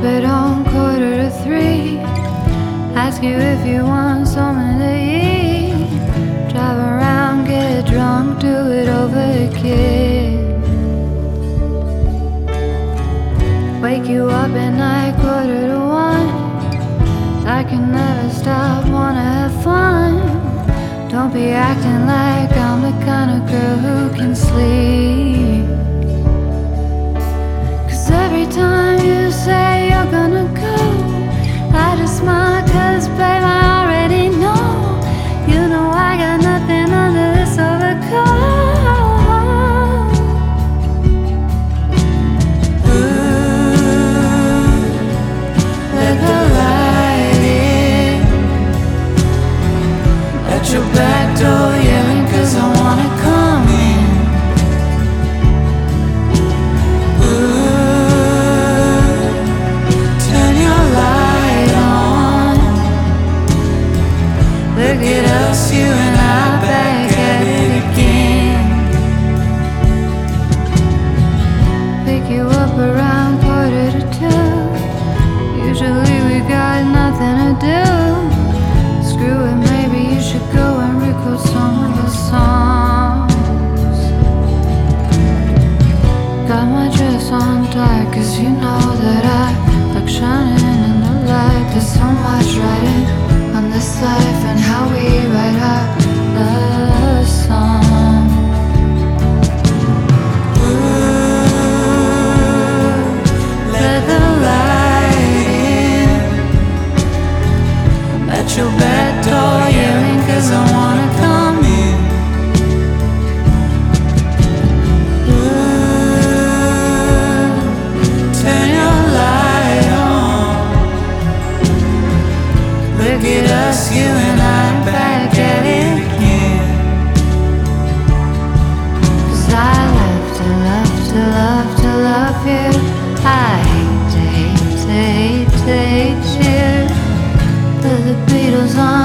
it on 2:45. Ask you if you want something to eat. Drive around, get drunk, do it over again. Wake you up at night, 1:45. I can never stop, wanna have fun. Don't be acting like I'm the kind of girl who can sleep. 'Cause every time you say you're gonna go, I just smile 'cause babe I already know. You know I got nothing under this overcoat. Ooh, let the light in. At your back door yelling 'cause I wanna come in. Ooh, turn your light on. Look at us, you and I back at it again. Pick you up around 1:45. Usually we got nothing to do. Screw it, maybe you should go and record some of the songs. Got my dress on dark 'cause you know that I like shining in the light. There's so much writing on this life and how we write our love song. Ooh, let the light in. At your back door yelling 'cause I wanna come in. Ooh, turn your light on. Look at us, you and I back at it again. 'Cause I love to love to love to love you. I hate to hate to hate to hate you. Put the Beatles on